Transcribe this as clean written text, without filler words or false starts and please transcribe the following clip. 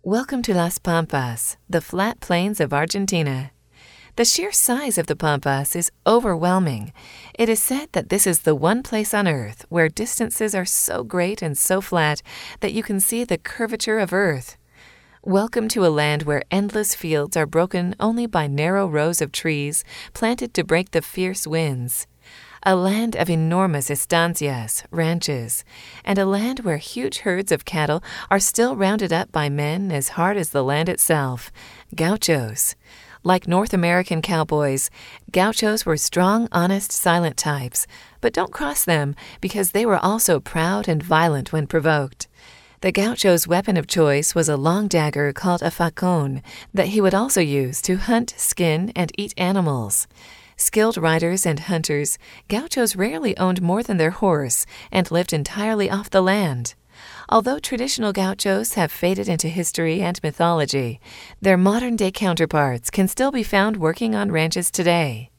Welcome to Las Pampas, the flat plains of Argentina. The sheer size of the Pampas is overwhelming. It is said that this is the one place on Earth where distances are so great and so flat that you can see the curvature of Earth. Welcome to a land where endless fields are broken only by narrow rows of trees planted to break the fierce winds. A land of enormous estancias, ranches, and a land where huge herds of cattle are still rounded up by men as hard as the land itself, gauchos. Like North American cowboys, gauchos were strong, honest, silent types, but don't cross them because they were also proud and violent when provoked. The gaucho's weapon of choice was a long dagger called a facón that he would also use to hunt, skin, and eat animals. Skilled riders and hunters, gauchos rarely owned more than their horse and lived entirely off the land. Although traditional gauchos have faded into history and mythology, their modern-day counterparts can still be found working on ranches today.